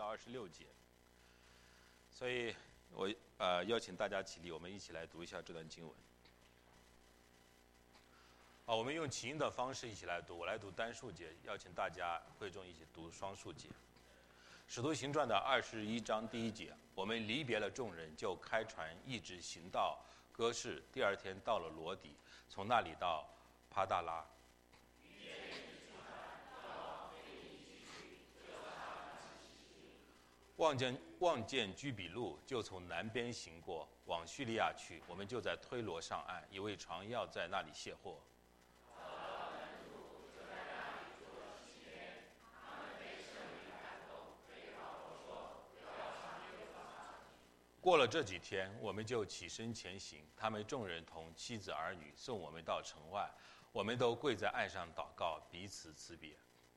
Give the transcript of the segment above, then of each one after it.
到26节。所以我邀请大家起立，我们一起来读一下这段经文。我们用起音的方式一起来读，我来读单数节，邀请大家会众一起读双数节。使徒行传的21章第1节，我们离别了众人，就开船一直行到哥士，第二天到了罗底，从那里到帕大拉。望见居比路，就从南边行过，往叙利亚去。我们就在推罗上岸，以为船要在那里卸货。过了这几天，我们就起身前行。他们众人同妻子儿女送我们到城外，我们都跪在岸上祷告，彼此辞别。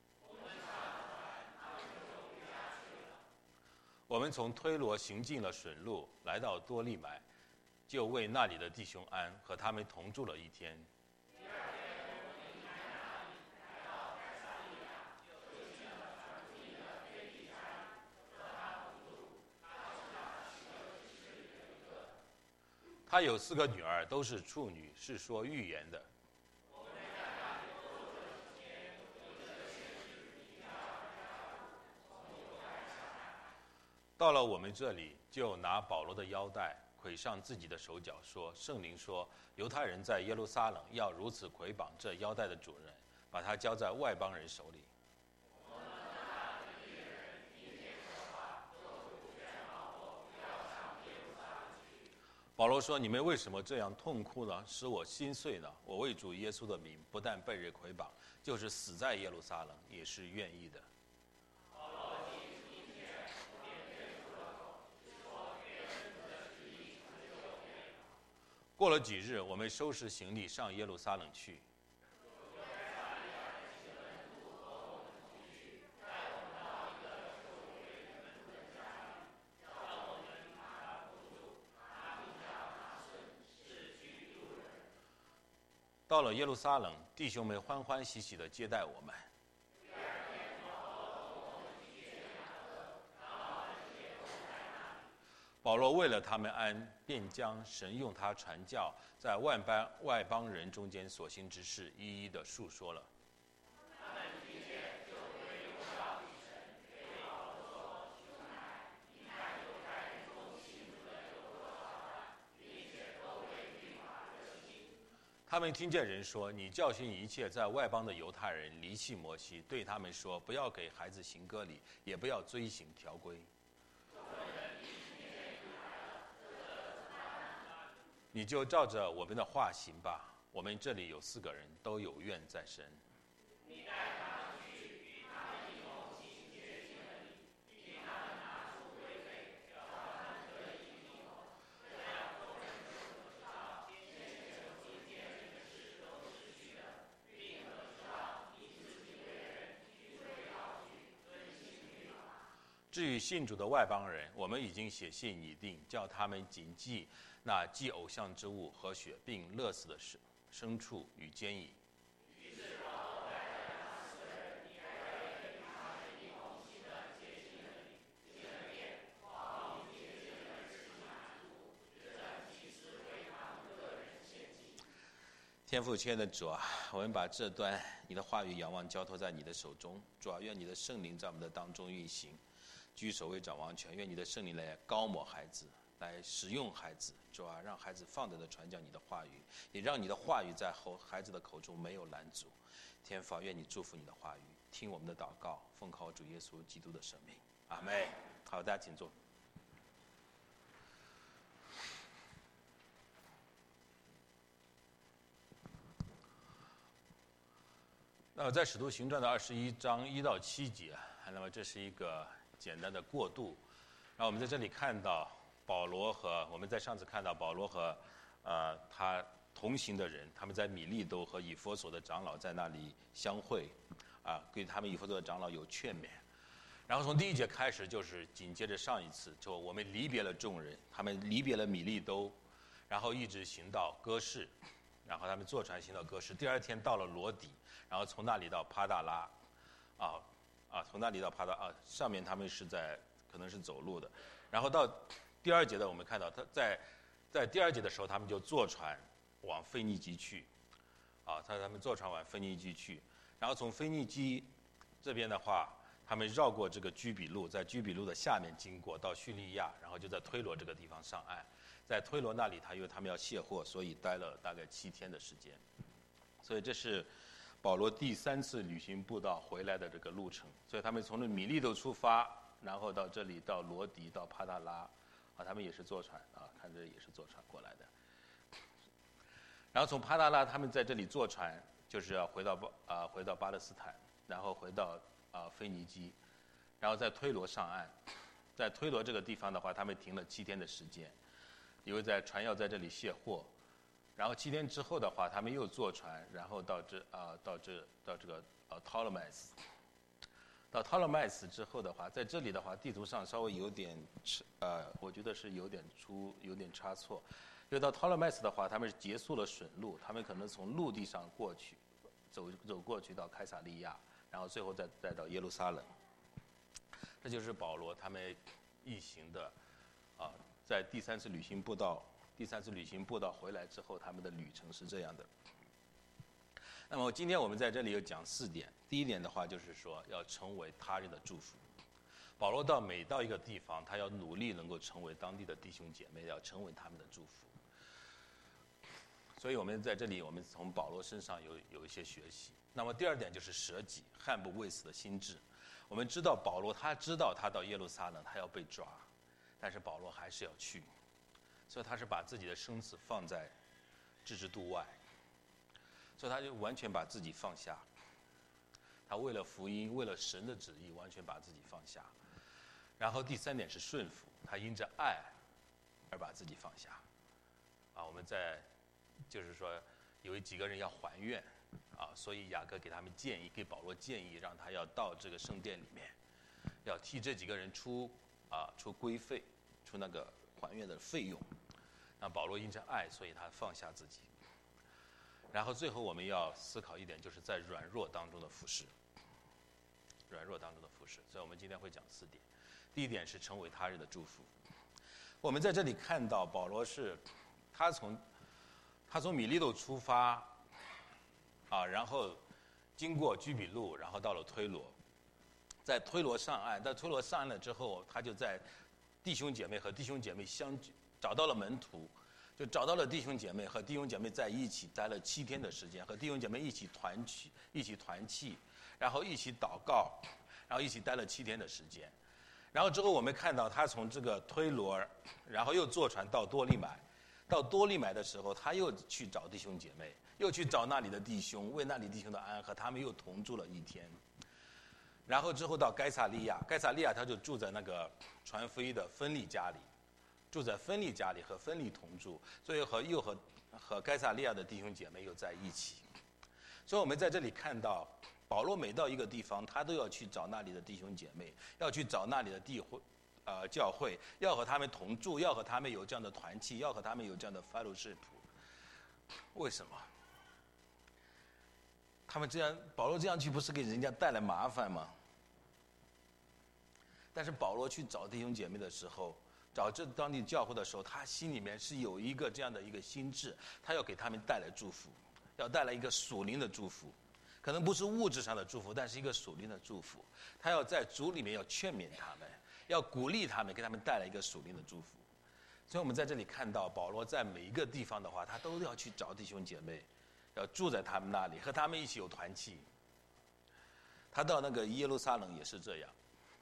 我们从推罗行进了水路，来到多利买，就为那里的弟兄安，和他们同住了一天。他有4个女儿，都是处女，是说预言的。到了我们这里，就拿保罗的腰带捆上自己的手脚，说：圣灵说，犹太人在耶路撒冷要如此捆绑这腰带的主人，把他交在外邦人手里。保罗说：你们为什么这样痛哭呢？使我心碎呢？我为主耶稣的名，不但被人捆绑，就是死在耶路撒冷，也是愿意的。过了几日，我们收拾行李上耶路撒冷去。到了耶路撒冷，弟兄们欢欢喜喜地接待我们。保罗为了他们安，便将神用他传教在外邦人中间所行之事一一的述说了。他们听见人说，你教训一切在外邦的犹太人离弃摩西，对他们说，不要给孩子行割礼，也不要遵行条规。你就照着我们的话行吧。我们这里有4个人，都有愿在身。你带他们去，与他们一同行洁净的礼，替他们拿出规费，叫他们可以一同。这样众人就知道先前所听见的事都是虚的，并可知道你自己为人提规蹈矩，遵行律法。至于信主的外邦人，我们已经写信拟定，叫他们谨记那祭偶像之物和血，并勒死的牲畜与奸淫。于是保罗带着那4个人离开了与他们一同行的洁净的礼，进了殿，报明洁净的日期满足，只等祭司为他们个人献祭。天父亲爱的主啊，我们把这段你的话语仰望交托在你的手中。主啊，愿你的圣灵在我们的当中运行，居首位掌王权。愿你的圣灵来膏抹孩子，来使用孩子。主啊，让孩子放胆地传讲你的话语，也让你的话语在孩子的口中没有拦阻。天父，愿你祝福你的话语，听我们的祷告，奉靠主耶稣基督的圣名，阿们。好，大家请坐。那么在使徒行传的21章1到7节，那么这是一个简单的过渡。然后我们在这里看到保罗和我们在上次看到保罗和他同行的人，他们在米利都和以弗所的长老在那里相会，对他们以弗所的长老有劝勉。然后从第1节开始，就是紧接着上一次，就我们离别了众人，他们离别了米利都，然后一直行到哥士，然后他们坐船行到哥士，第2天到了罗底，然后从那里到帕大拉，从那里到帕大上面他们是在可能是走路的。然后到第2节的，我们看到他在第2节的时候，他们就坐船往腓尼基去，他们坐船往腓尼基去，然后从腓尼基这边的话，他们绕过这个居比路，在居比路的下面经过到叙利亚，然后就在推罗这个地方上岸。在推罗那里，因为他们要卸货，所以待了大概7天的时间。所以这是保罗第3次旅行布道回来的这个路程。所以他们从那米利都出发，然后到这里到罗迪到帕达拉，他们也是坐船看这也是坐船过来的。然后从帕达拉他们在这里坐船，就是要回到巴勒斯坦，然后回到腓尼基，然后在推罗上岸。在推罗这个地方的话，他们停了7天的时间，因为船要在这里卸货。然后7天之后的话，他们又坐船，然后到这个Ptolemais。到 Ptolemais 之后的话，在这里的话，地图上稍微有点我觉得是有点差错。因为到 Ptolemais 的话，他们是结束了水路，他们可能从陆地上过去，走过去到凯撒利亚，然后最后再到耶路撒冷。这就是保罗他们一行的在第3次旅行布道回来之后，他们的旅程是这样的。那么今天我们在这里有讲4点。第一点的话，就是说要成为他人的祝福。保罗每到一个地方，他要努力能够成为当地的弟兄姐妹，要成为他们的祝福。所以我们在这里，我们从保罗身上有一些学习。那么第2点就是舍己，悍不畏死的心志。我们知道保罗他知道他到耶路撒冷他要被抓，但是保罗还是要去，所以他是把自己的生死放在置之度外，所以他就完全把自己放下。他为了福音，为了神的旨意，完全把自己放下。然后第3点是顺服，他因着爱而把自己放下。我们就是说有几个人要还愿所以雅各给保罗建议，让他要到这个圣殿里面，要替这几个人出规费，出那个还愿的费用。那保罗因着爱，所以他放下自己。然后最后我们要思考一点，就是在软弱当中的服侍。所以我们今天会讲4点。第一点是成为他人的祝福。我们在这里看到保罗他从米利都出发然后经过居比路，然后到了推罗，在推罗上岸。在推罗上岸了之后，他就在弟兄姐妹和弟兄姐妹相聚，找到了门徒，就找到了弟兄姐妹，和弟兄姐妹在一起待了7天的时间，和弟兄姐妹一起团契，然后一起祷告，然后一起待了7天的时间。然后之后我们看到他从这个推罗，然后又坐船到多利买。到多利买的时候，他又去找弟兄姐妹，又去找那里的弟兄，为那里弟兄的安，和他们又同住了1天。然后之后到该撒利亚他就住在那个传福音的芬利家里，和芬利同住，所以和该撒利亚的弟兄姐妹又在一起。所以我们在这里看到，保罗每到一个地方，他都要去找那里的弟兄姐妹，要去找那里的教会，要和他们同住，要和他们有这样的团契，要和他们有这样的 fellowship。 为什么？保罗这样去不是给人家带来麻烦吗？但是保罗去找弟兄姐妹的时候，找这当地教会的时候，他心里面是有一个这样的一个心志，他要给他们带来祝福，要带来一个属灵的祝福，可能不是物质上的祝福，但是一个属灵的祝福。他要在主里面要劝勉他们，要鼓励他们，给他们带来一个属灵的祝福。所以我们在这里看到保罗在每一个地方的话，他都要去找弟兄姐妹，要住在他们那里，和他们一起有团契。他到那个耶路撒冷也是这样。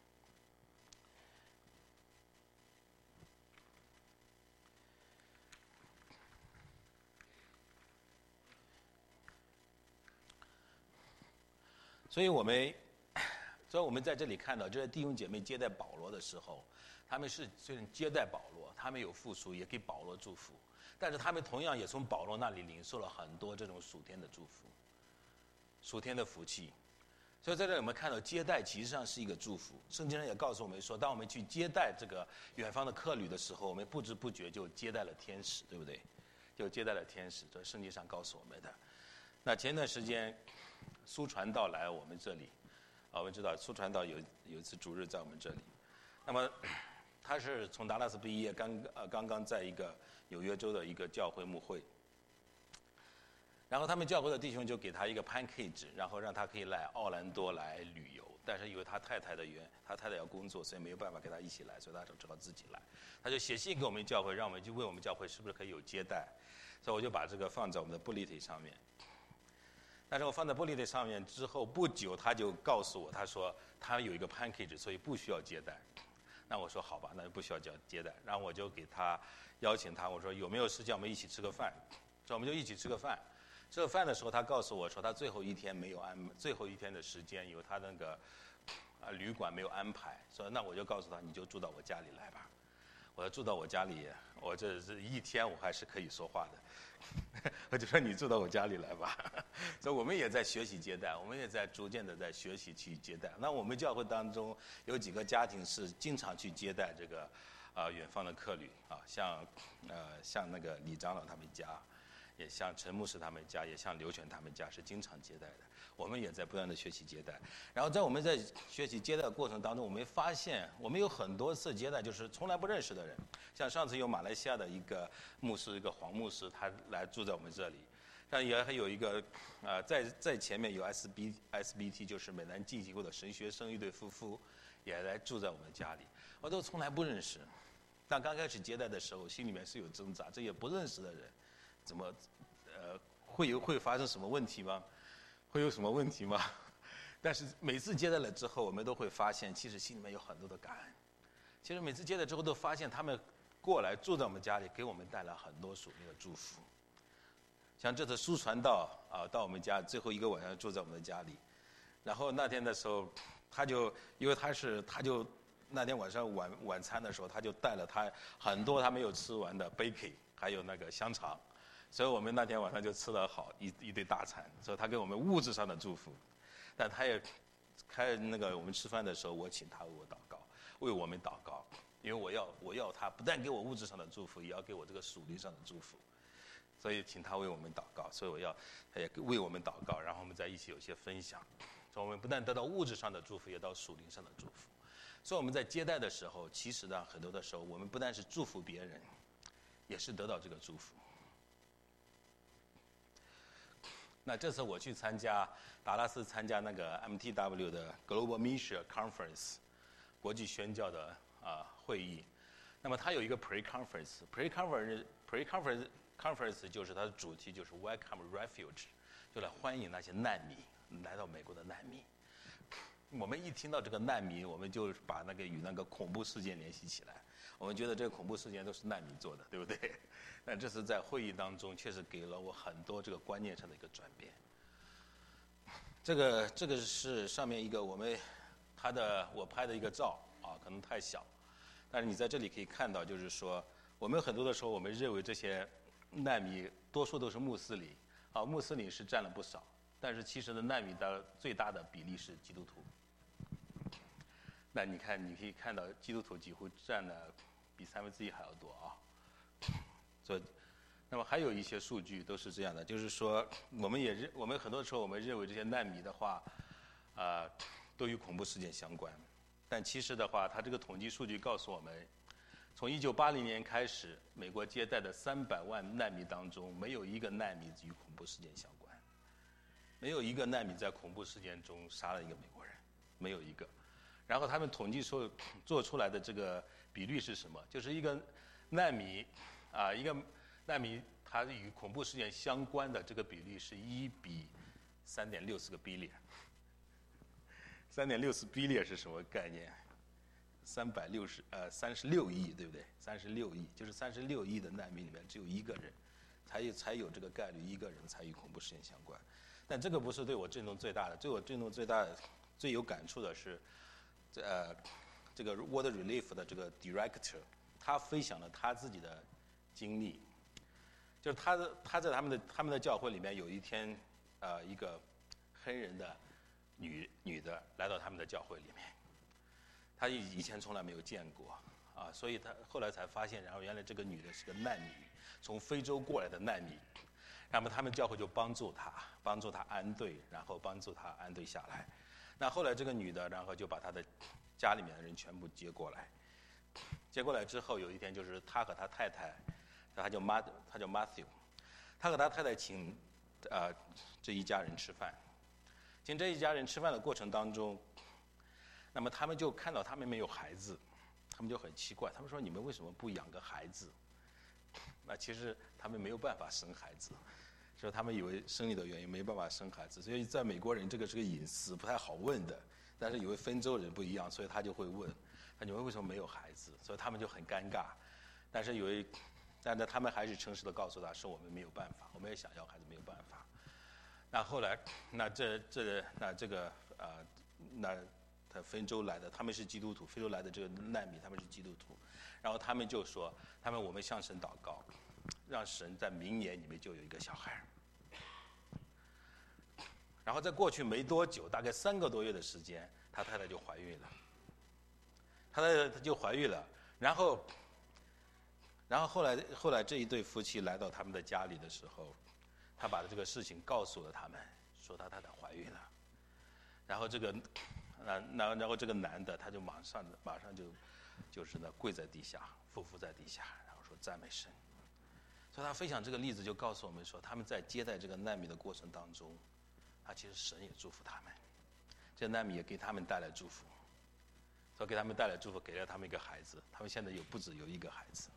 所以我们在这里看到，就是弟兄姐妹接待保罗的时候，他们是虽然接待保罗，他们有付出，也给保罗祝福，但是他们同样也从保罗那里领受了很多这种属天的祝福，属天的福气。所以在这里我们看到，接待其实上是一个祝福。圣经上也告诉我们说，当我们去接待这个远方的客旅的时候，我们不知不觉就接待了天使，对不对？就接待了天使，这是圣经上告诉我们的。那前段时间苏传道来我们这里，我们知道苏传道有一次主日在我们这里， 那么他是从达拉斯毕业，刚刚在一个纽约州的一个教会牧会，然后他们教会的弟兄就给他一个 package， 然后让他可以来奥兰多来旅游，但是因为他太太要工作，所以没有办法跟他一起来，所以他只好自己来。他就写信给我们教会，让我们就问我们教会是不是可以有接待，所以我就把这个放在我们的 bulletin 上面。但是我放在 bulletin 上面之后不久，他就告诉我，他说他有一个 package， 所以不需要接待。那我说好吧，那就不需要接待。然后我就给他邀请他，我说有没有时间我们一起吃个饭？所以我们就一起吃个饭。吃个饭的时候，他告诉我说他最后一天的时间有他那个旅馆没有安排，所以那我就告诉他你就住到我家里来吧。我住到我家里，我这一天我还是可以说话的。我就说你住到我家里来吧。所以我们也在学习接待，我们也在逐渐的在学习去接待。那我们教会当中有几个家庭是经常去接待这个远方的客旅啊，像那个李长老他们家，也像陈牧师他们家，也像刘全他们家是经常接待的。我们也在不断的学习接待。然后在我们在学习接待的过程当中，我们发现我们有很多次接待就是从来不认识的人，像上次有马来西亚的一个牧师，一个黄牧师，他来住在我们这里。但也还有一个在前面有 SBT， 就是美南浸信会的神学生一对夫妇，也来住在我们家里。我都从来不认识，但刚开始接待的时候，心里面是有挣扎，这也不认识的人，怎么会发生什么问题吗？会有什么问题吗？但是每次接待了之后，我们都会发现，其实心里面有很多的感恩。其实每次接待之后，都发现他们过来住在我们家里，给我们带来很多属灵的祝福。像这次书传道到我们家最后一个晚上住在我们的家里，然后那天的时候，他就那天晚上晚餐的时候，他就带了他很多他没有吃完的 bacon， 还有那个香肠。所以我们那天晚上就吃了一堆大餐，所以他给我们物质上的祝福，但他也我们吃饭的时候，我请他为我祷告，为我们祷告，因为我要他不但给我物质上的祝福，也要给我这个属灵上的祝福，所以请他为我们祷告，所以他也为我们祷告，然后我们在一起有些分享，所以我们不但得到物质上的祝福，也得到属灵上的祝福。所以我们在接待的时候，其实呢，很多的时候我们不但是祝福别人，也是得到这个祝福。那这次我去达拉斯参加那个 MTW 的 Global Mission Conference 国际宣教的会议，那么它有一个 pre-conference 就是它的主题就是 Welcome Refuge， 就来欢迎那些难民来到美国的难民。我们一听到这个难民，我们就把与那个恐怖事件联系起来，我们觉得这个恐怖事件都是难民做的，对不对？但这次在会议当中，确实给了我很多这个观念上的一个转变。这个是上面一个我拍的一个照可能太小，但是你在这里可以看到，就是说我们很多的时候，我们认为这些难民多数都是穆斯林穆斯林是占了不少，但是其实呢，难民的最大的比例是基督徒。那你可以看到，基督徒几乎占了比1/3还要多所以，那么还有一些数据都是这样的，就是说，我们很多时候我们认为这些难民的话，都与恐怖事件相关，但其实的话，它这个统计数据告诉我们，从1980年开始，美国接待的300万难民当中，没有一个难民与恐怖事件相关，没有一个难民在恐怖事件中杀了一个美国人，没有一个。然后他们统计做出来的这个比率是什么？就是一个难民他与恐怖事件相关的这个比例是1比3.64个 billion。3.64 billion 是什么概念？36亿，对不对？36亿，就是36亿的难民里面只有一个人，才有这个概率，一个人才与恐怖事件相关。但这个不是对我震动最大的，对我震动最大的、最有感触的是，这个 World Relief 的这个 director， 他分享了他自己的经历，就是他在他们的教会里面有一天，一个黑人的女的来到他们的教会里面，他以前从来没有见过所以他后来才发现，然后原来这个女的是个难民，从非洲过来的难民，那么他们教会就帮助他安顿，然后帮助他安顿下来。那后来这个女的，然后就把她的家里面的人全部接过来。接过来之后，有一天就是他和他太太，他叫 Matthew， 他和他太太请这一家人吃饭。请这一家人吃饭的过程当中，那么他们就看到他们没有孩子，他们就很奇怪，他们说你们为什么不养个孩子？那其实他们没有办法生孩子，所以他们以为生理的原因没办法生孩子，所以在美国人这个是个隐私，不太好问的。但是因为非洲人不一样，所以他就会问，你们为什么没有孩子？所以他们就很尴尬。但是他们还是诚实的告诉他说我们没有办法，我们也想要孩子没有办法。那后来，他非洲来的，他们是基督徒，非洲来的这个难民他们是基督徒，然后他们就说，我们向神祷告，让神在明年你们就有一个小孩。然后在过去没多久，大概3个多月的时间，他太太就怀孕了。然后后来这一对夫妻来到他们的家里的时候，他把这个事情告诉了他们，说他太太怀孕了。然后这个男的他就马上就是跪在地下，伏在地下，然后说赞美神。所以他分享这个例子就告诉我们说，他们在接待这个难民的过程当中，其实神也祝福他们，这难民也给他们带来祝福，所以给他们带来祝福，给了他们一个孩子，他们现在不止有一个孩子。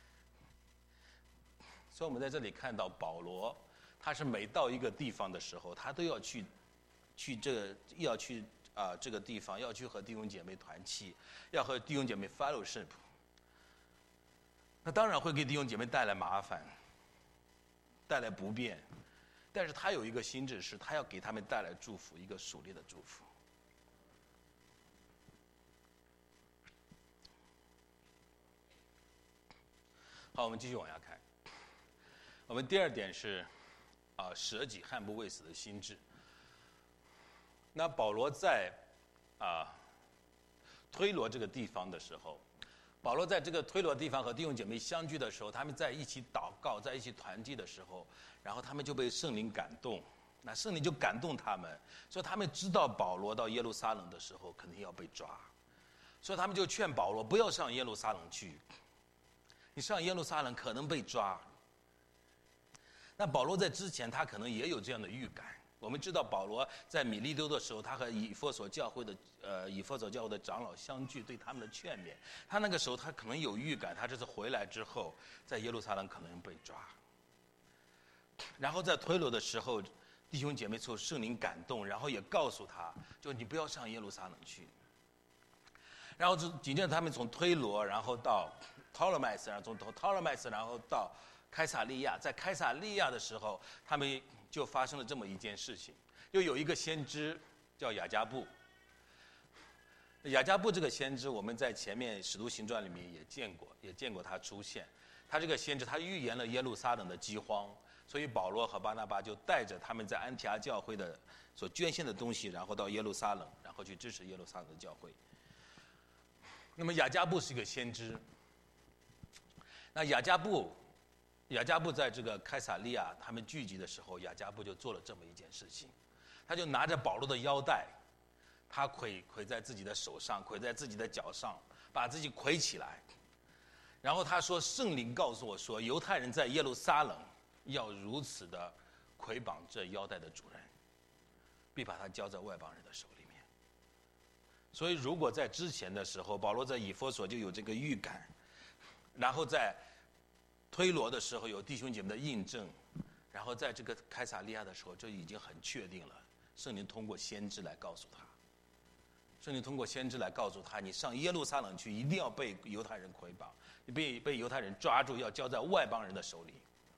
所以我们在这里看到保罗，他是每到一个地方的时候，他都要去这个地方，要去和弟兄姐妹团契，要和弟兄姐妹 fellowship。那当然会给弟兄姐妹带来麻烦，带来不便，但是他有一个心志，是他要给他们带来祝福，一个属灵的祝福。好，我们继续往下看。我们第2点是舍己悍不畏死的心志。那保罗在推罗这个地方的时候，保罗在这个推罗地方和弟兄姐妹相聚的时候，他们在一起祷告，在一起团契的时候，然后他们就被圣灵感动。那圣灵就感动他们，所以他们知道保罗到耶路撒冷的时候肯定要被抓，所以他们就劝保罗不要上耶路撒冷去，你上耶路撒冷可能被抓。那保罗在之前他可能也有这样的预感。我们知道保罗在米利都的时候，他和以弗所教会的长老相聚，对他们的劝勉，他那个时候他可能有预感，他这次回来之后在耶路撒冷可能被抓。然后在推罗的时候，弟兄姐妹受圣灵感动，然后也告诉他，就你不要上耶路撒冷去。然后紧接着他们从推罗，然后到托勒麦斯，然后到开撒利亚。在开撒利亚的时候，他们就发生了这么一件事情，就有一个先知叫雅加布。雅加布这个先知，我们在前面《使徒行传》里面也见过他出现。他这个先知，他预言了耶路撒冷的饥荒，所以保罗和巴拿巴就带着他们在安提阿教会的所捐献的东西，然后到耶路撒冷，然后去支持耶路撒冷的教会。那么雅加布是一个先知。那雅加布在这个开撒利亚他们聚集的时候，雅加布就做了这么一件事情，他就拿着保罗的腰带，他捆在自己的手上，捆在自己的脚上，把自己捆起来。然后他说，圣灵告诉我说，犹太人在耶路撒冷要如此的捆绑这腰带的主人，必把他交在外邦人的手里面。所以如果在之前的时候，保罗在以弗所就有这个预感，然后在推罗的时候有弟兄姐妹的印证，然后在这个开撒利亚的时候就已经很确定了。圣灵通过先知来告诉他，你上耶路撒冷去一定要被犹太人捆绑，你被犹太人抓住，要交在外邦人的手里。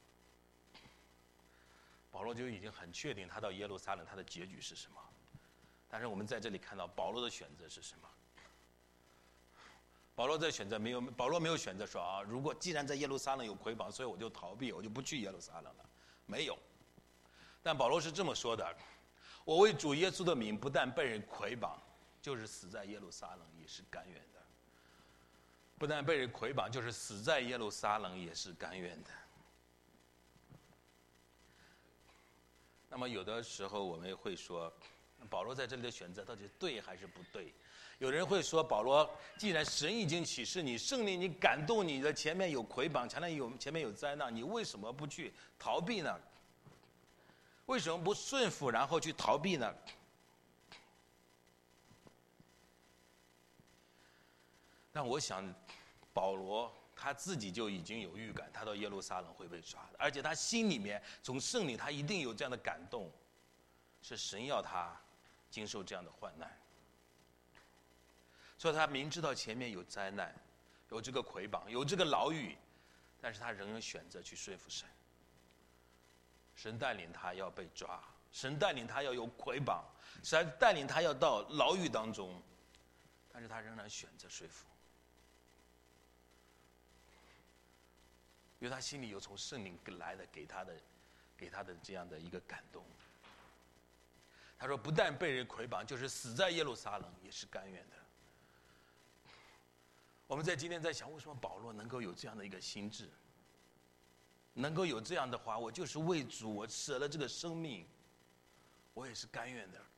保罗就已经很确定他到耶路撒冷他的结局是什么。但是我们在这里看到保罗的选择是什么？保罗没有选择说如果既然在耶路撒冷有捆绑，所以我就逃避，我就不去耶路撒冷了，没有。但保罗是这么说的：我为主耶稣的名，不但被人捆绑，就是死在耶路撒冷也是甘愿的。不但被人捆绑，就是死在耶路撒冷也是甘愿的。那么有的时候我们会说， 保罗在这里的选择到底对还是不对？有人会说，保罗，既然神已经启示你，圣灵你感动你的，前面有捆绑，前面有灾难，你为什么不去逃避呢？为什么不顺服然后去逃避呢？但我想，保罗他自己就已经有预感，他到耶路撒冷会被抓的，而且他心里面从圣灵他一定有这样的感动，是神要他经受这样的患难。所以他明知道前面有灾难，有这个捆绑，有这个牢狱，但是他仍然选择去说服神。神带领他要被抓，神带领他要有捆绑，神带领他要到牢狱当中，但是他仍然选择说服，因为他心里有从圣灵来的给他的这样的一个感动。他说不但被人捆绑，就是死在耶路撒冷也是甘愿的。我们在今天在想，为什么保罗能够有这样的一个心智，能够有这样的话，我就是为主，我舍了这个生命，我也是甘愿的。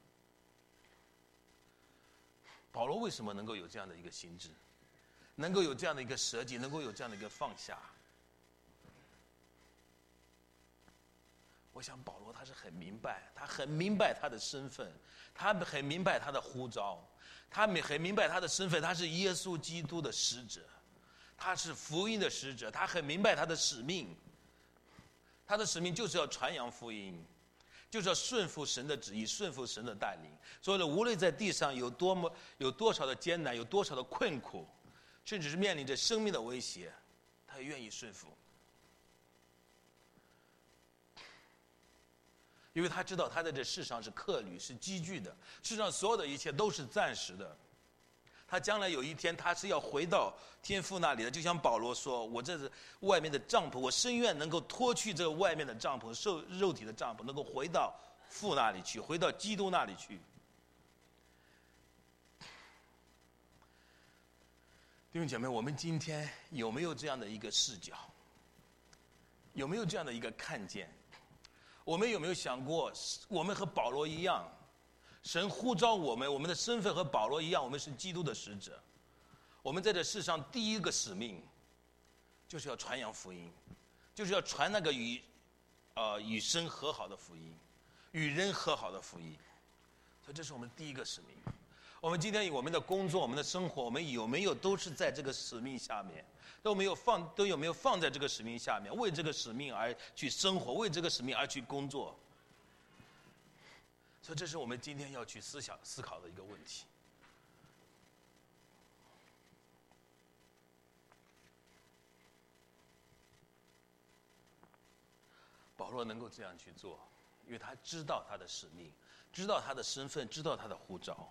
保罗为什么能够有这样的一个心智，能够有这样的一个舍己，能够有这样的一个放下？我想保罗他是很明白，他很明白他的身份，他很明白他的呼召，他很明白他的身份，他是耶稣基督的使者，他是福音的使者，他很明白他的使命。他的使命就是要传扬福音，就是要顺服神的旨意，顺服神的带领。所以呢，无论在地上有多少的艰难，有多少的困苦，甚至是面临着生命的威胁，他也愿意顺服。因为他知道他在这世上是客旅，是寄居的，世上所有的一切都是暂时的。他将来有一天他是要回到天父那里的，就像保罗说，我这是外面的帐篷，我深愿能够脱去这个外面的帐篷，肉体的帐篷，能够回到父那里去，回到基督那里去。弟兄姐妹，我们今天有没有这样的一个视角？有没有这样的一个看见？我们有没有想过，我们和保罗一样，神呼召我们，我们的身份和保罗一样，我们是基督的使者。我们在这世上第一个使命，就是要传扬福音，就是要传那个与神和好的福音，与人和好的福音。所以这是我们第一个使命。我们今天我们的工作，我们的生活，我们有没有都是在这个使命下面？都有没有放在这个使命下面，为这个使命而去生活，为这个使命而去工作？所以这是我们今天要去思考的一个问题。保罗能够这样去做，因为他知道他的使命，知道他的身份，知道他的呼召。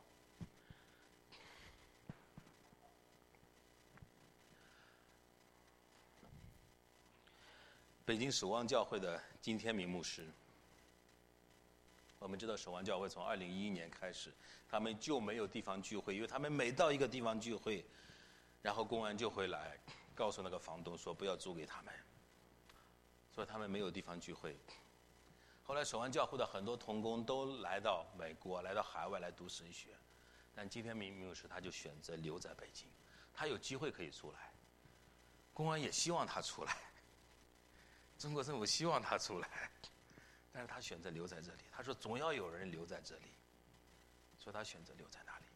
北京守望教会的金天明牧师，我们知道守望教会从2011年开始，他们就没有地方聚会，因为他们每到一个地方聚会，然后公安就会来告诉那个房东说不要租给他们，所以他们没有地方聚会。后来守望教会的很多同工都来到美国，来到海外来读神学，但金天明牧师他就选择留在北京，他有机会可以出来，公安也希望他出来，中国政府希望他出来，但是他选择留在这里。他说总要有人留在这里，所以他选择留在那里。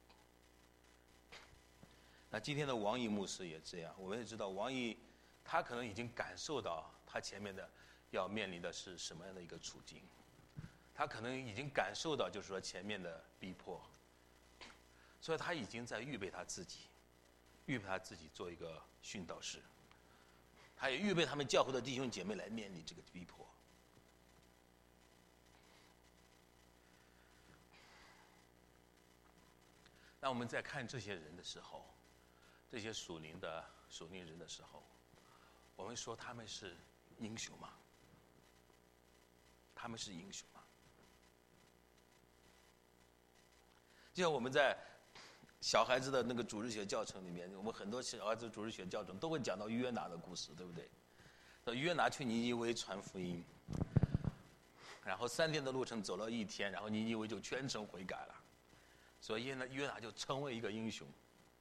那今天的王毅牧师也这样，我们也知道王毅他可能已经感受到他前面的要面临的是什么样的一个处境，他可能已经感受到就是说前面的逼迫，所以他已经在预备他自己做一个殉道士，他也预备他们教会的弟兄姐妹来面临这个逼迫。那我们在看这些人的时候，这些属灵人的时候，我们说他们是英雄吗？他们是英雄吗？就像我们在小孩子的那个主日学教程里面，我们很多小孩子主日学教程都会讲到约拿的故事，对不对？约拿去尼尼微传福音， 然后3天的路程走了1天，然后尼尼微就全城悔改了，所以约拿就成为一个英雄。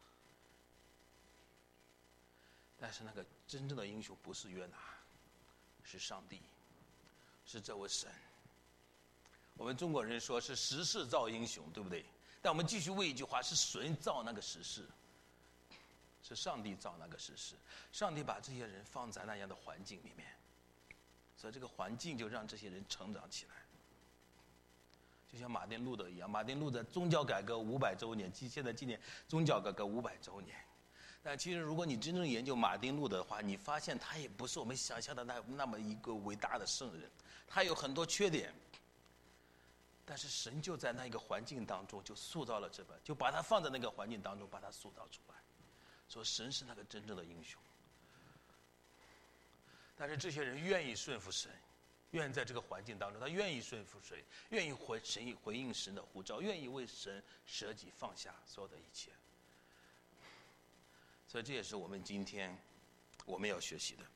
但是那个真正的英雄不是约拿，是上帝，是这位神。我们中国人说是时势造英雄，对不对？但我们继续问一句话：是谁造那个时势？是上帝造那个时势，上帝把这些人放在那样的环境里面，所以这个环境就让这些人成长起来。就像马丁路德一样，马丁路德宗教改革500周年，现在纪念宗教改革500周年。但其实如果你真正研究马丁路德的话，你发现他也不是我们想象的那么一个伟大的圣人，他有很多缺点。但是神就在那一个环境当中就塑造了这本，就把他放在那个环境当中，把他塑造出来。说神是那个真正的英雄。但是这些人愿意顺服神，愿意在这个环境当中，他愿意顺服谁，愿意回应神的呼召，愿意为神舍己放下所有的一切。所以这也是我们今天我们要学习的。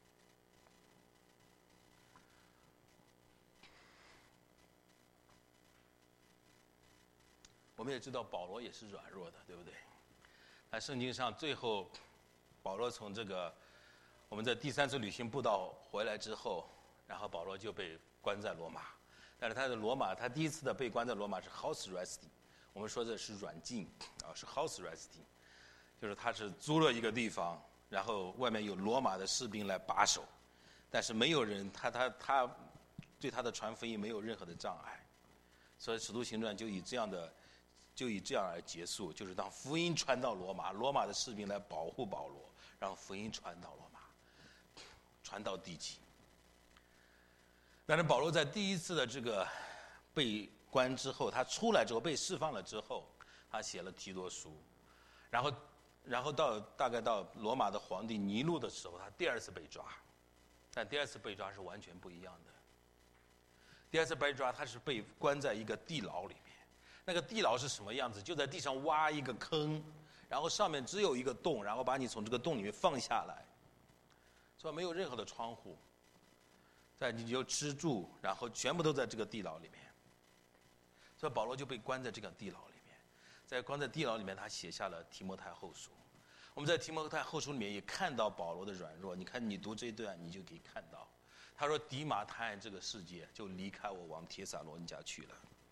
我们也知道保罗也是软弱的，对不对？在圣经上最后保罗从这个我们在第3次旅行布道回来之后，然后保罗就被关在罗马。但是他第一次的被关在罗马是 house arresting， 我们说这是软禁啊，是 house arresting， 就是他是租了一个地方，然后外面有罗马的士兵来把守，但是没有人他对他的传福音没有任何的障碍，所以使徒行传就以这样而结束，就是当福音传到罗马，罗马的士兵来保护保罗，让福音传到罗马，传到地极。但是保罗在第一次的这个被关之后，他出来之后被释放了之后，他写了提多书，然后大概到罗马的皇帝尼禄的时候，他第2次被抓，但第2次被抓是完全不一样的。第2次被抓，他是被关在一个地牢里面。那个地牢是什么样子？就在地上挖一个坑，然后上面只有一个洞，然后把你从这个洞里面放下来，所以没有任何的窗户，你就吃住，然后全部都在这个地牢里面。所以保罗就被关在这个地牢里面，关在地牢里面，他写下了提摩太后书。我们在提摩太后书里面也看到保罗的软弱，你看你读这一段，你就可以看到，他说迪马贪爱这个世界，就离开我往帖撒罗尼迦去了。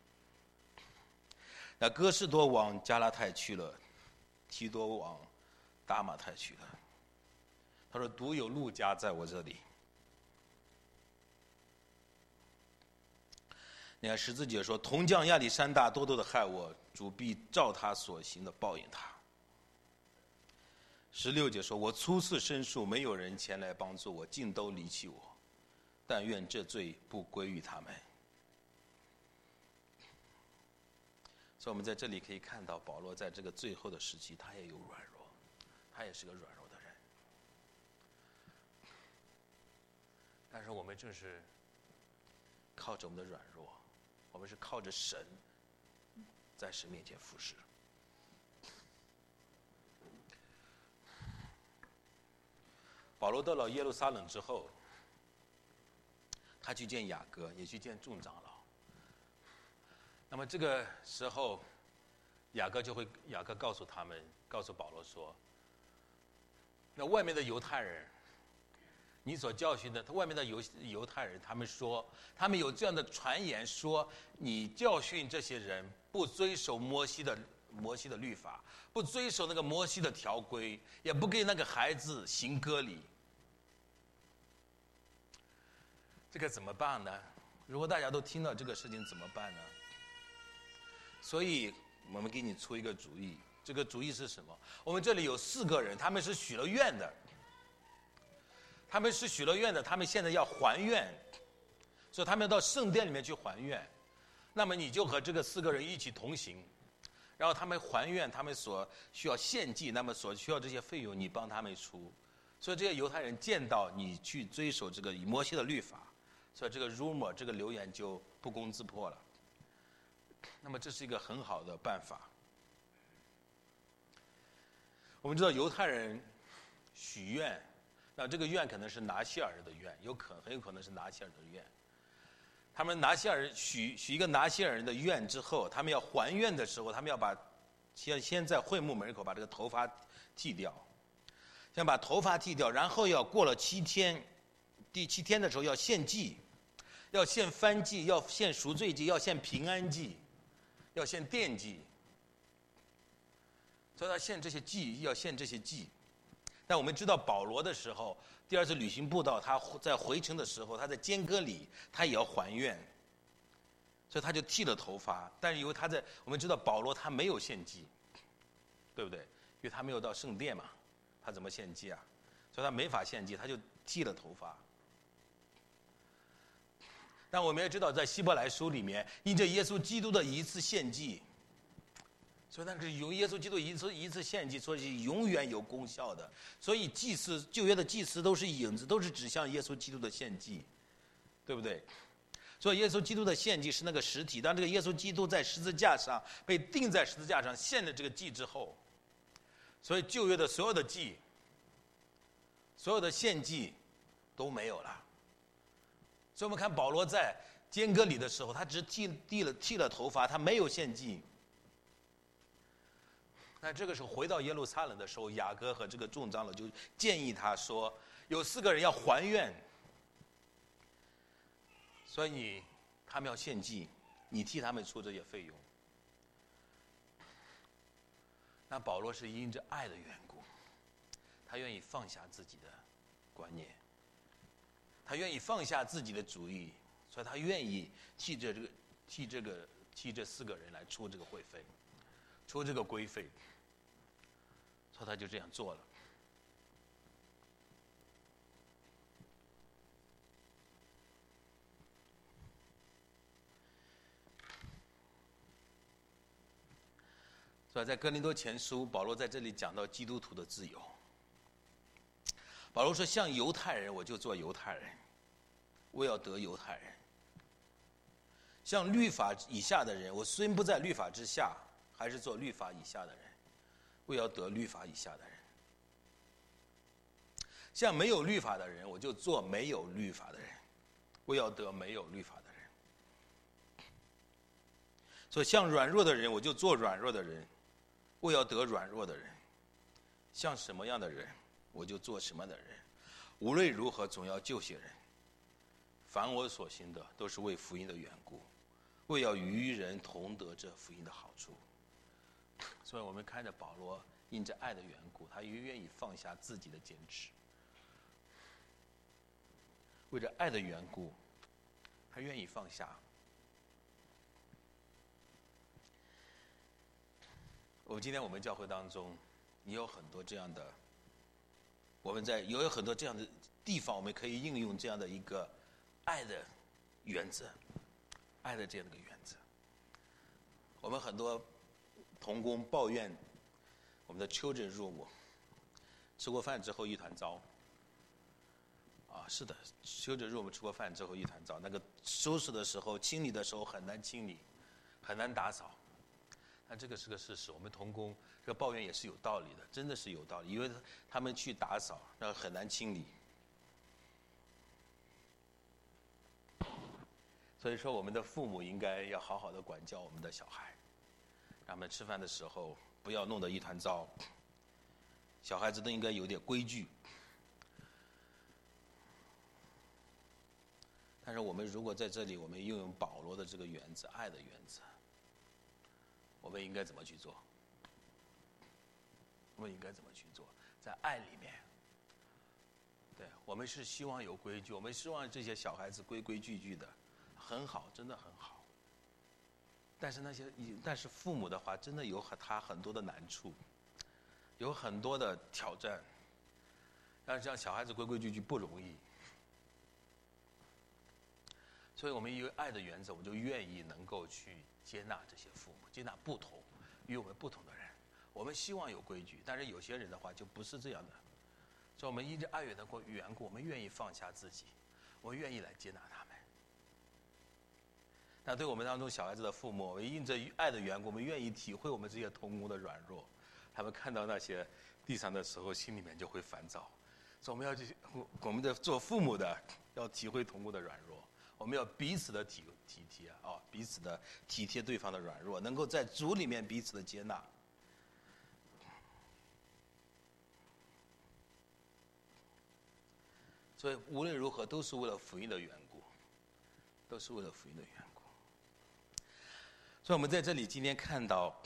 那哥士多往加拉太去了，提多往达马太去了。他说独有路加在我这里。你看14节说，铜匠亚历山大多多的害我，主必照他所行的报应他。16节说，我初次申诉，没有人前来帮助我，尽都离弃我，但愿这罪不归于他们。所以我们在这里可以看到，保罗在这个最后的时期，他也有软弱，他也是个软弱的人。但是我们正是靠着我们的软弱，我们是靠着神，在神面前服侍。保罗到了耶路撒冷之后，他去见雅各，也去见众长老。那么这个时候，雅各告诉保罗说，那外面的犹太人，你所教训的，外面的犹太人，他们有这样的传言说，你教训这些人不遵守摩西的律法，不遵守那个摩西的条规，也不给那个孩子行割礼，这个怎么办呢？如果大家都听到这个事情怎么办呢？所以我们给你出一个主意，这个主意是什么？我们这里有4个人，他们是许了愿的，他们现在要还愿，所以他们到圣殿里面去还愿。那么你就和这个4个人一起同行，然后他们还愿，他们所需要献祭，那么所需要这些费用你帮他们出。所以这些犹太人见到你去遵守这个摩西的律法，所以这个 rumor 这个流言就不攻自破了。那么这是一个很好的办法。我们知道犹太人许愿，那这个愿可能是拿西尔的愿，很有可能是拿西尔的愿。 他们拿西尔人许一个拿西尔人的愿之后，他们要还愿的时候，他们要先在会幕门口把这个头发剃掉，先把头发剃掉，然后要过了7天，第7天的时候要献祭，要献燔祭，要献赎罪祭，要献平安祭，要献奠祭。所以他献这些祭，要献这些祭。但我们知道保罗的时候，第2次旅行布道，他在回程的时候，他在坚歌里，他也要还愿，所以他就剃了头发。但是因为我们知道保罗他没有献祭，对不对？因为他没有到圣殿嘛，他怎么献祭啊？所以他没法献祭，他就剃了头发。但我们也知道，在希伯来书里面，因着耶稣基督的一次献祭，所以那是由耶稣基督一次献祭，所以永远有功效的。所以旧约的祭司都是影子，都是指向耶稣基督的献祭，对不对？所以耶稣基督的献祭是那个实体。当这个耶稣基督在十字架上被钉在十字架上献了这个祭之后，所以旧约的所有的祭、所有的献祭都没有了。所以我们看保罗在坚歌里的时候，他只剃了头发，他没有献祭。那这个时候回到耶路撒冷的时候，雅各和这个众长老就建议他说，有4个人要还愿，所以他们要献祭，你替他们出这些费用。那保罗是因着爱的缘故，他愿意放下自己的观念，他愿意放下自己的主意，所以他愿意替这4个人来出这个会费，出这个规费。所以他就这样做了。所以在哥林多前书，保罗在这里讲到基督徒的自由。保罗说，像犹太人我就做犹太人，我要得犹太人；像律法以下的人，我虽不在律法之下，还是做律法以下的人，我要得律法以下的人；像没有律法的人，我就做没有律法的人，我要得没有律法的人。所以像软弱的人，我就做软弱的人，我要得软弱的人；像什么样的人，我就做什么样的人。无论如何，总要救些人。凡我所行的，都是为福音的缘故，为要与人同得这福音的好处。所以我们看着保罗因着爱的缘故，他也愿意放下自己的坚持，为着爱的缘故，他愿意放下。今天我们教会当中也有很多这样的，有很多这样的地方，我们可以应用这样的一个爱的原则，爱的这样的一个原则。我们很多同工抱怨我们的 children room 吃过饭之后一团糟。是的 children room 吃过饭之后一团糟，那个收拾的时候清理的时候很难清理，很难打扫。但这个是个事实，我们同工这个抱怨也是有道理的，真的是有道理，因为他们去打扫那很难清理。所以说我们的父母应该要好好的管教我们的小孩，让他们吃饭的时候不要弄得一团糟，小孩子都应该有点规矩。但是我们如果在这里我们运用保罗的这个原则，爱的原则，我们应该怎么去做？我们应该怎么去做？在爱里面，对，我们是希望有规矩，我们希望这些小孩子规规矩矩的，很好，真的很好。但是父母的话，真的有他很多的难处，有很多的挑战，让小孩子规规矩矩不容易。所以我们因为爱的原则，我们就愿意能够去接纳这些父母，接纳不同与我们不同的人。我们希望有规矩，但是有些人的话就不是这样的。所以我们因着爱的缘故，我们愿意放下自己，我们愿意来接纳他们。那对我们当中小孩子的父母，我们因着爱的缘故，我们愿意体会我们这些同工的软弱。他们看到那些地上的时候，心里面就会烦躁。所以我们的做父母的要体会同工的软弱， 我们要彼此的体贴啊，彼此的体贴对方的软弱，能够在主里面彼此的接纳。所以无论如何都是为了福音的缘故，都是为了福音的缘故。所以我们在这里今天看到，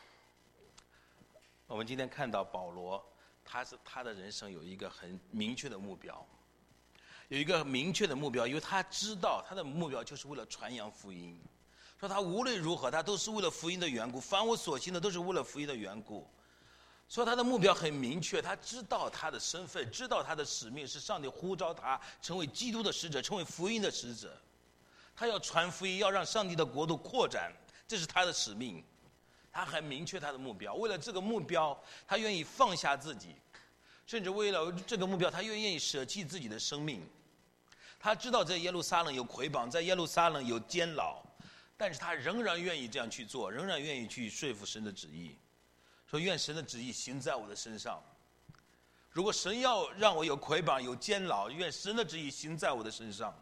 保罗，他的人生有一个很明确的目标，因为他知道他的目标就是为了传扬福音。说他无论如何，他都是为了福音的缘故，凡我所行的都是为了福音的缘故。所以他的目标很明确，他知道他的身份，知道他的使命是上帝呼召他成为基督的使者，成为福音的使者。他要传福音，要让上帝的国度扩展，这是他的使命。他很明确他的目标，为了这个目标，他愿意放下自己，甚至为了这个目标，他愿意舍弃自己的生命。他知道在耶路撒冷有捆绑，在耶路撒冷有监牢，但是他仍然愿意这样去做，仍然愿意去说服神的旨意。说愿神的旨意行在我的身上。如果神要让我有捆绑有监牢，愿神的旨意行在我的身上。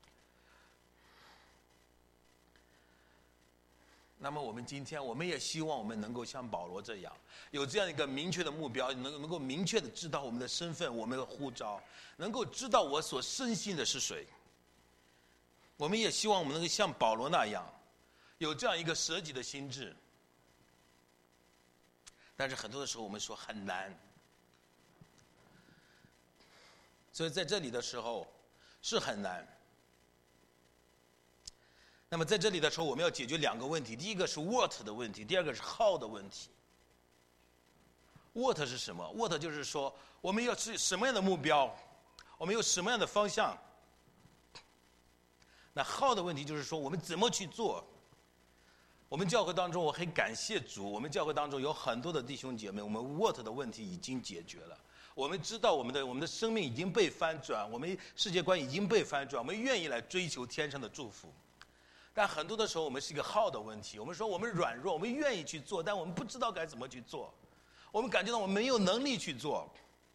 那么我们今天，我们也希望我们能够像保罗这样，有这样一个明确的目标，能够明确的知道我们的身份，我们的呼召，能够知道我所深信的是谁。我们也希望我们能够像保罗那样，有这样一个舍己的心志。但是很多的时候我们说很难，所以在这里的时候是很难。那么在这里的时候，我们要解决两个问题，第一个是 what 的问题，第二个是 how 的问题。what 是什么？ what 就是说我们要是什么样的目标，我们有什么样的方向。那 how 的问题就是说我们怎么去做。我们教会当中，我很感谢主，我们教会当中有很多的弟兄姐妹，我们 what 的问题已经解决了。我们知道我们的生命已经被翻转，我们世界观已经被翻转，我们愿意来追求天上的祝福。但很多的时候我们是一个 how 的问题，我们说我们软弱，我们愿意去做，但我们不知道该怎么去做，我们感觉到我们没有能力去做。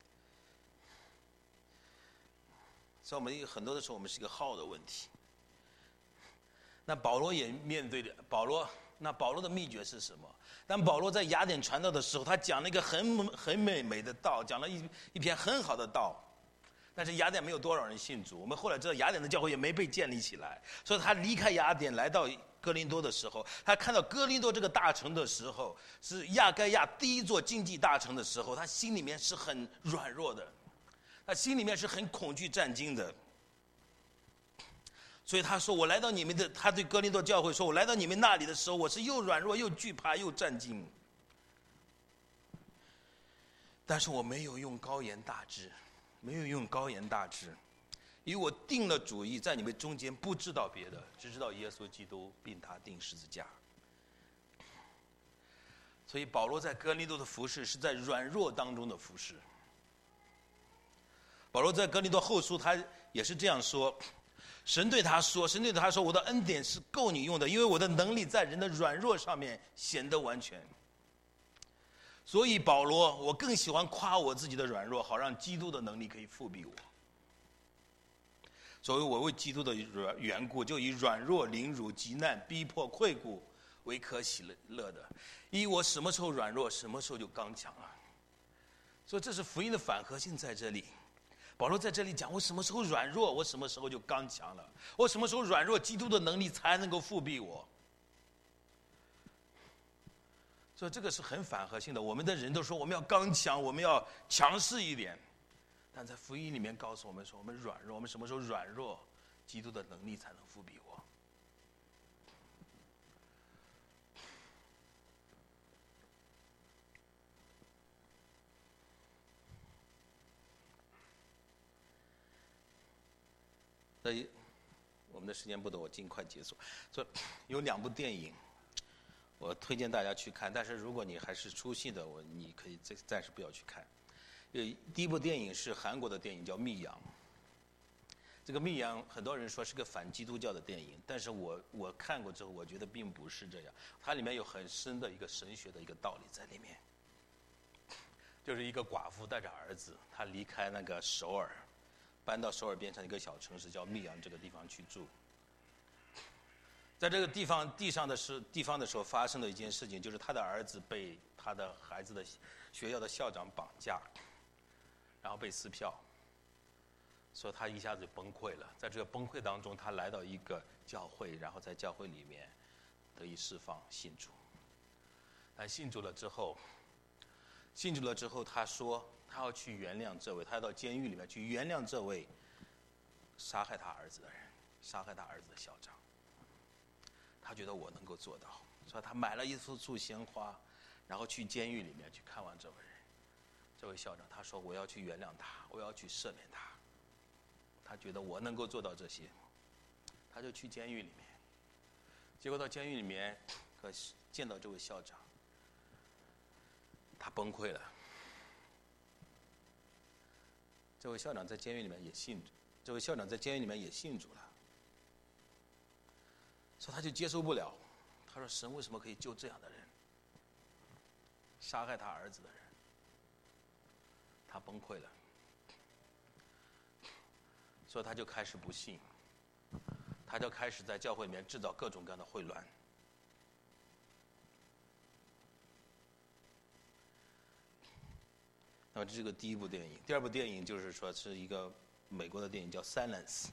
所以我们很多的时候我们是一个 how 的问题。那保罗也面对的保罗的秘诀是什么？当保罗在雅典传道的时候，他讲了一个很美的道，讲了一篇很好的道，但是雅典没有多少人信主。我们后来知道雅典的教会也没被建立起来，所以他离开雅典来到哥林多的时候，他看到哥林多这个大城的时候，是亚该亚第一座经济大城的时候，他心里面是很软弱的，他心里面是很恐惧战惊的。所以他说我来到你们的，他对哥林多教会说，我来到你们那里的时候，我是又软弱又惧怕又战惊。但是我没有用高言大志，因为我定了主意，在你们中间不知道别的，只知道耶稣基督并他钉十字架。所以保罗在哥林多的服事是在软弱当中的服事。保罗在哥林多后书他也是这样说，神对他说，我的恩典是够你用的，因为我的能力在人的软弱上面显得完全。所以保罗，我更喜欢夸我自己的软弱，好让基督的能力可以覆庇我。所以我为基督的缘故，就以软弱、凌辱、急难、逼迫、困苦为可喜乐的。因为我什么时候软弱，什么时候就刚强了。所以这是福音的反核性在这里。保罗在这里讲，我什么时候软弱，我什么时候就刚强了。我什么时候软弱，基督的能力才能够覆庇我。所以这个是很反核性的。我们的人都说我们要刚强，我们要强势一点，但在福音里面告诉我们说，我们软弱，我们什么时候软弱，基督的能力才能覆庇我。所以我们的时间不多，我尽快结束。所以有2部电影我推荐大家去看，但是如果你还是出戏的，你可以暂时不要去看。第一部电影是韩国的电影，叫《密阳》。这个《密阳》很多人说是个反基督教的电影，但是我看过之后，我觉得并不是这样。它里面有很深的一个神学的一个道理在里面。就是一个寡妇带着儿子，她离开那个首尔，搬到首尔边上一个小城市叫密阳这个地方去住。 在这个地方的时候发生了一件事情，就是他的儿子被他的孩子的学校的校长绑架，然后被撕票，所以他一下子就崩溃了。在这个崩溃当中，他来到一个教会，然后在教会里面得以释放信主。但信主了之后，他说他要去原谅这位，他要到监狱里面去原谅这位杀害他儿子的人，杀害他儿子的校长。他觉得我能够做到，所以他买了一束鲜花，然后去监狱里面去看望这位人。这位校长他说我要去原谅他，我要去赦免他。他觉得我能够做到这些，他就去监狱里面。结果到监狱里面见到这位校长，他崩溃了。这位校长在监狱里面也信主了，所以他就接受不了。他说神为什么可以救这样的人，杀害他儿子的人？他崩溃了，所以他就开始不信，他就开始在教会里面制造各种各样的混乱。那么这是个第一部电影。第二部电影就是说是一个美国的电影叫《Silence》，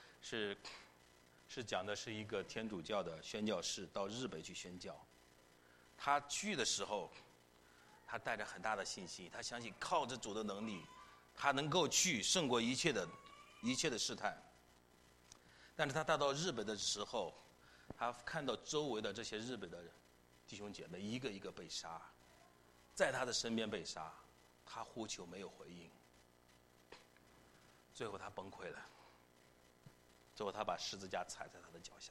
是讲的是一个天主教的宣教士到日本去宣教。他去的时候，他带着很大的信心，他相信靠着主的能力，他能够去胜过一切的试探。但是他到日本的时候，他看到周围的这些日本的弟兄姐妹一个一个被杀，在他的身边被杀，他呼求没有回应，最后他崩溃了。最后他把十字架踩在他的脚下，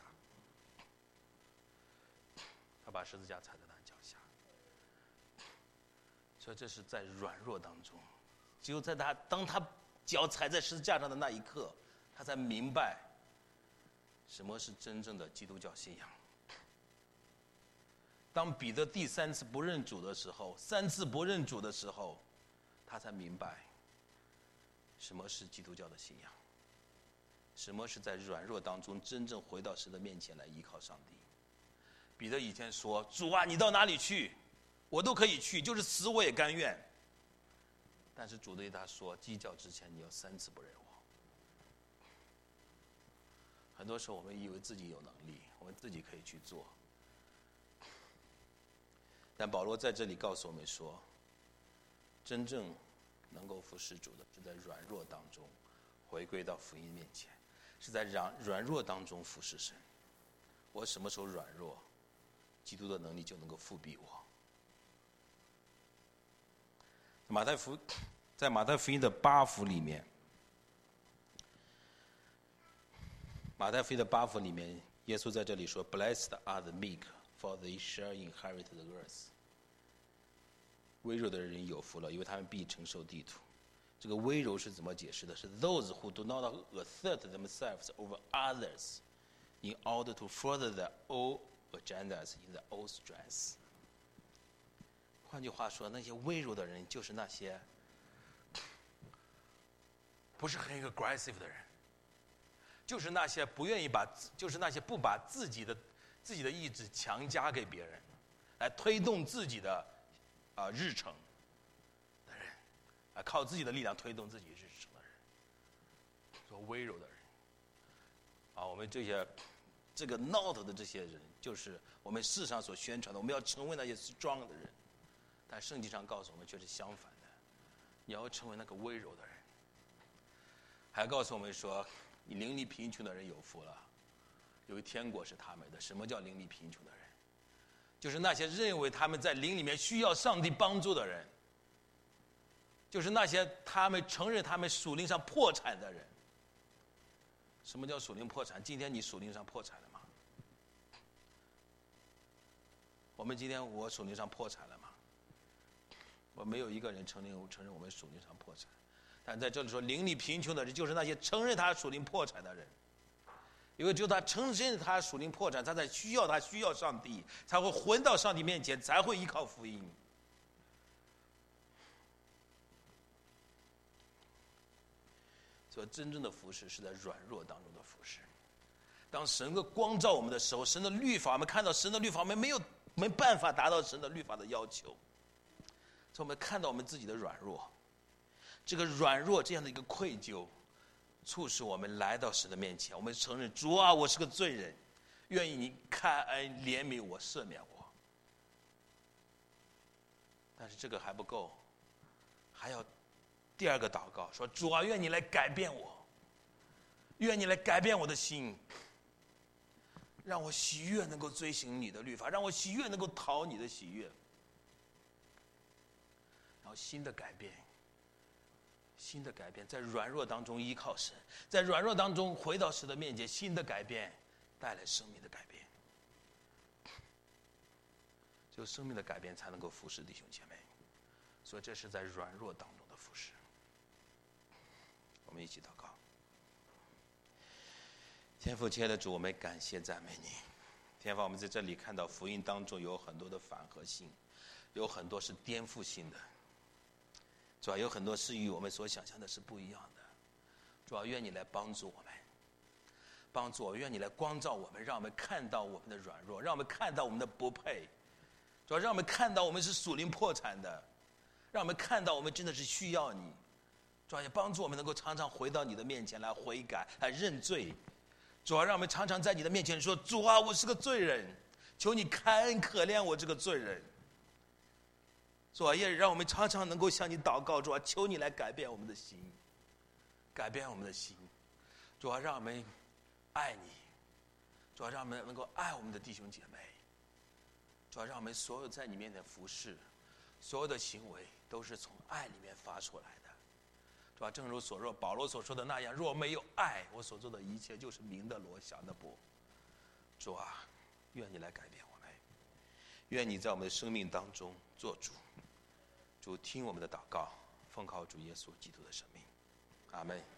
所以这是在软弱当中，只有当他脚踩在十字架上的那一刻，他才明白什么是真正的基督教信仰。当彼得第3次不认主的时候，3次不认主的时候，他才明白什么是基督教的信仰，什么是在软弱当中真正回到神的面前来依靠上帝。彼得以前说主啊，你到哪里去我都可以去，就是死我也甘愿。但是主对他说，鸡叫之前你要3次不认我。很多时候我们以为自己有能力，我们自己可以去做，但保罗在这里告诉我们说，真正能够服侍主的是在软弱当中回归到福音面前，是在软弱当中服侍神。我什么时候软弱，基督的能力就能够复辟我。在马太福音的8福里面，耶稣在这里说 Blessed are the meek, for they shall inherit the earth。 微柔的人有福了，因为他们必承受地土。这个微柔是怎么解释的？是 those who do not assert themselves over others in order to further their own agendas in their own strength。 换句话说，那些微柔的人就是那些不是很 aggressive 的人，就是那些不愿意就是那些不把自己的意志强加给别人，来推动自己的日程的人，靠自己的力量推动自己日程的人，说微柔的人。我们这个闹腾的这些人，就是我们世上所宣传的，我们要成为那些 strong 的人。但圣经上告诉我们却是相反的，你要成为那个微柔的人。还告诉我们说，你灵里贫穷的人有福了，因为天国是他们的。什么叫灵里贫穷的人？就是那些认为他们在灵里面需要上帝帮助的人，就是那些他们承认他们属灵上破产的人。什么叫属灵破产？今天你属灵上破产了吗？我属灵上破产了吗？我没有一个人承认我们属灵上破产。但在这里说灵里贫穷的人，就是那些承认他属灵破产的人。因为只有他承认他属灵破产，他才需要上帝，才会回到上帝面前，才会依靠福音。所以真正的服侍是在软弱当中的服侍。 当神的光照我们的时候，神的律法，我们看到神的律法，我们没办法达到神的律法的要求，所以我们看到我们自己的软弱，这个软弱这样的一个愧疚，促使我们来到神的面前，我们承认主啊，我是个罪人，愿意你看恩怜悯我，赦免我。但是这个还不够，还要第二个祷告，说主啊，愿你来改变我，愿你来改变我的心，让我喜悦能够遵行你的律法，让我喜悦能够讨你的喜悦。然后新的改变，在软弱当中依靠神，在软弱当中回到神的面前，新的改变带来生命的改变。只有生命的改变才能够服侍弟兄姐妹，所以这是在软弱当中的服侍。我们一起祷告。天父，亲爱的主，我们感谢赞美你。天父，我们在这里看到福音当中有很多的反核性，有很多是颠覆性的，主要有很多是与我们所想象的是不一样的。主要愿你来帮助我们，愿你来光照我们，让我们看到我们的软弱，让我们看到我们的不配，主要让我们看到我们是属灵破产的，让我们看到我们真的是需要你。主要也帮助我们能够常常回到你的面前来悔改，来认罪。主要让我们常常在你的面前说，主啊，我是个罪人，求你开恩可怜我这个罪人。主啊，也让我们常常能够向你祷告，主啊，求你来改变我们的心，改变我们的心。主啊，让我们爱你，主啊，让我们能够爱我们的弟兄姐妹，主啊，让我们所有在你面前服侍，所有的行为都是从爱里面发出来的。主啊，正如保罗所说的那样，若没有爱，我所做的一切就是鸣的锣，响的钹。主啊，愿你来改变我们，愿你在我们的生命当中做主。主，听我们的祷告，奉靠主耶稣基督的生命，阿们。